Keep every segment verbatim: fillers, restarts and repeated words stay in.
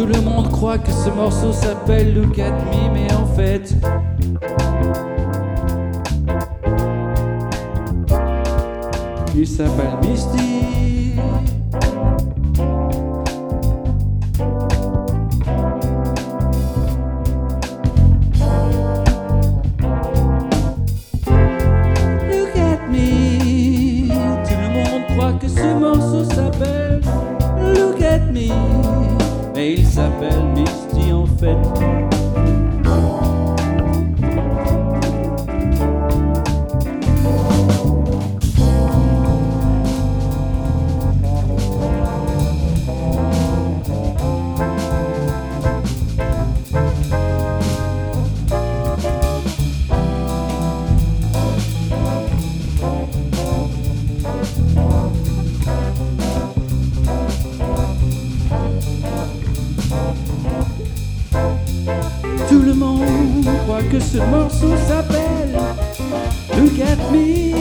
Tout le monde croit que ce morceau s'appelle Look at Me, mais en fait il s'appelle Misty. Look at me. Tout le monde croit que ce morceau s'appelle Look at Me, mais il s'appelle Misty en fait. Tout le monde croit que ce morceau s'appelle Look at Me.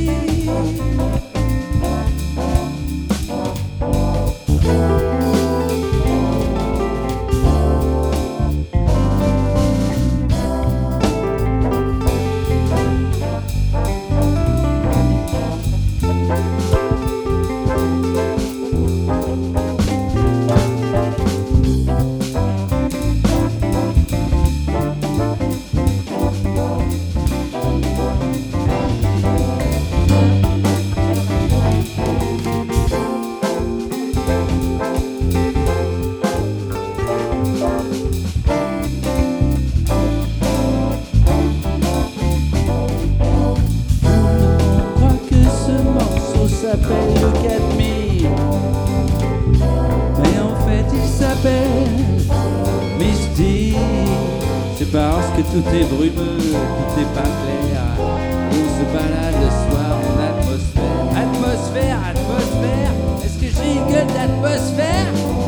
S'appelle Look at Me, mais en fait il s'appelle Misty. C'est parce que tout est brumeux, tout est pas clair, et on se balade le soir en atmosphère. Atmosphère, atmosphère, est-ce que j'ai une gueule d'atmosphère?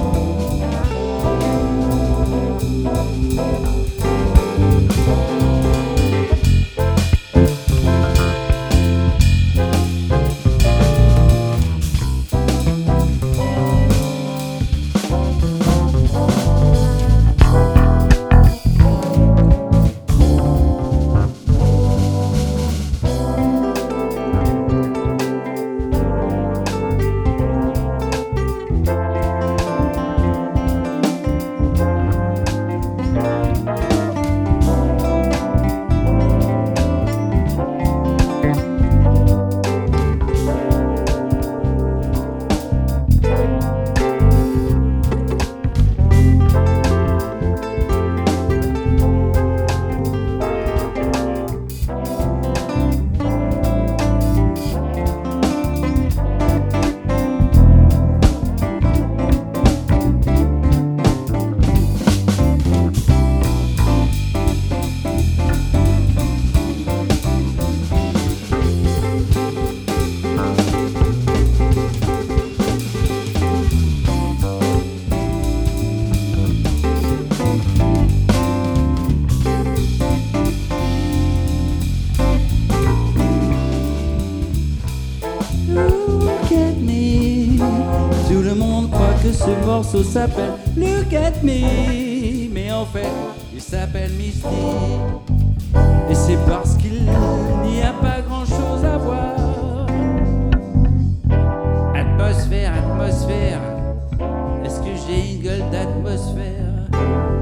Tout le monde croit que ce morceau s'appelle Look at Me, mais en fait il s'appelle Misty. Et c'est parce qu'il n'y a pas grand chose à voir. Atmosphère, atmosphère, est-ce que j'ai une gueule d'atmosphère?